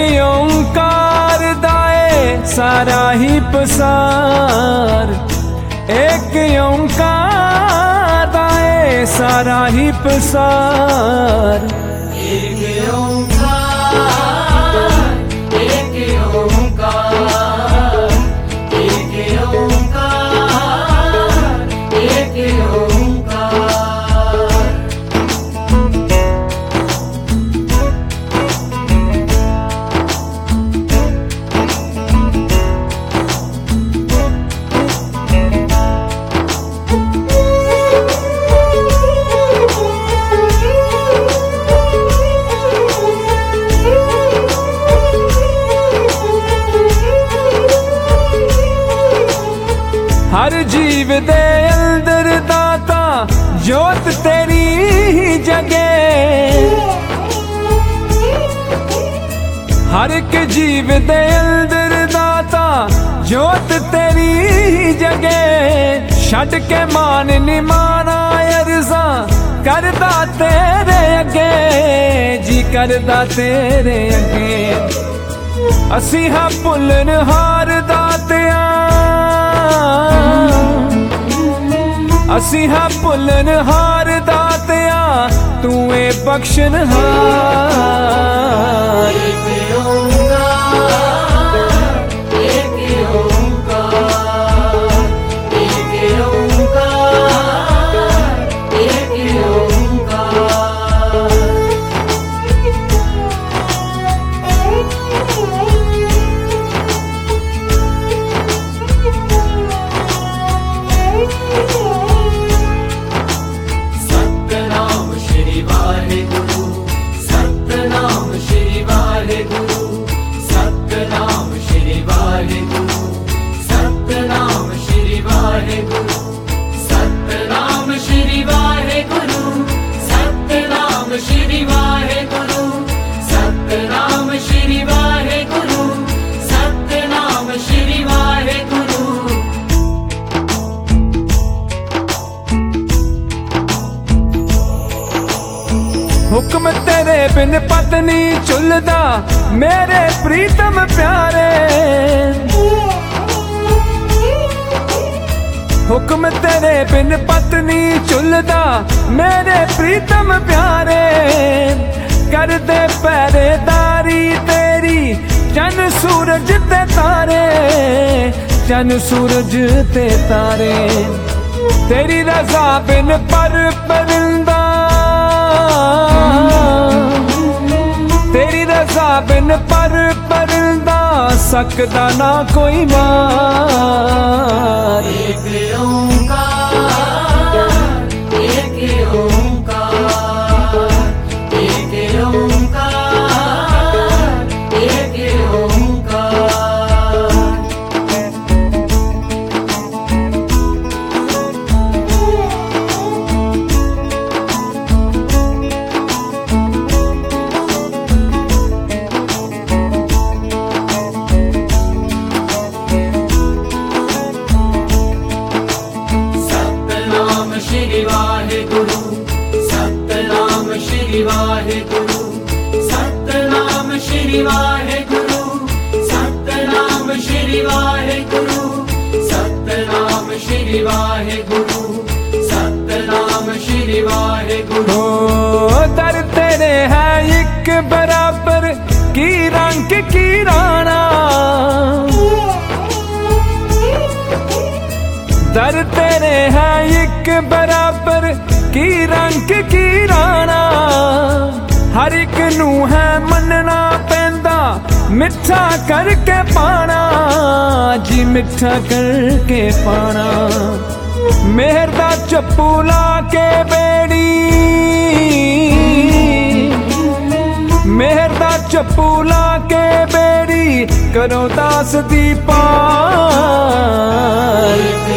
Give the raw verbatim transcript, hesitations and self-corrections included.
ओंकार दाए सारा ही पसार, एक ओंकार दाए सारा ही पसार। एक ओंकार, एक ओंकार, एक ओंकार, एक ओंकार। हर जीव दे अंदर दाता जोत तेरी ही जगे, हर एक जीव दे अंदर दाता जोत तेरी ही जगे। छड़ के मान निमाना अरज़ा करदा तेरे अगे जी, करदा तेरे अगे। असी हाँ भुल्लन हार दातिया, असी हाँ भुल्लन हार दातिया, तू ए बख्शन हार। एक ओंकार, एक ओंकार, एक ओंकार, एक ओंकार। सतनाम श्री वाहेगुरु, सतनाम श्री वाहेगुरु, सतनाम श्री वाहेगुरु, सतनाम श्री वाहेगुरु, सतनाम श्री वाहेगुरु, सतनाम श्री वाहेगुरु, सतनाम श्री वाहेगुरु, सतनाम श्री वाहेगुरु। हुक्म तेरे बिन पत्नी चुलदा मेरे प्रीतम प्यारे, हुक्म तेरे बिन पत्नी चुलदा मेरे प्रीतम प्यारे। कर दे पहरेदारी तेरी चन सूरज ते तारे, चन सूरज ते तारे। तेरी रजा बिन पर परिंदा, तेरी रजा बिन पर परिंदा सकदा ना कोई मार। एक ओंकार, एक ओंकार, एक ओंकार, एक ओंकार। सतनाम श्री वाहेगुरु, सतनाम श्री वाहेगुरु, सतनाम श्री वाहेगुरु, सतनाम श्री वाहेगुरु, सतनाम श्री वाहेगुरु, सतनाम श्री वाहेगुरु। ओ दर तेरे है एक बराबर की रंग की राणा, दर तेरे है एक बराबर की रंग की राणा। हर एक नू है मनना पैंदा मिठा करके पाना जी, मिठा करके पाना। मेहर दा चप्पू ला के बेड़ी, मेहर दा चप्पू ला के बेड़ी करो दास दी पार।